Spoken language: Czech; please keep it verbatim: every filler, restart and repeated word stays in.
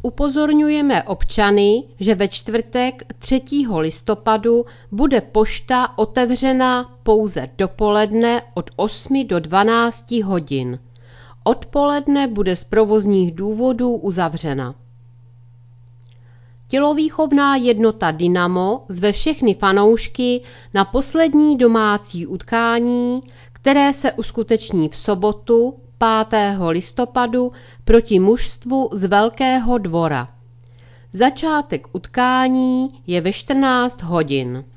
Upozorňujeme občany, že ve čtvrtek třetího listopadu bude pošta otevřena pouze dopoledne od osmi do dvanácti hodin. Odpoledne bude z provozních důvodů uzavřena. Tělovýchovná jednota Dynamo zve všechny fanoušky na poslední domácí utkání, které se uskuteční v sobotu pátého listopadu proti mužstvu z Velkého Dvora. Začátek utkání je ve čtrnáct hodin.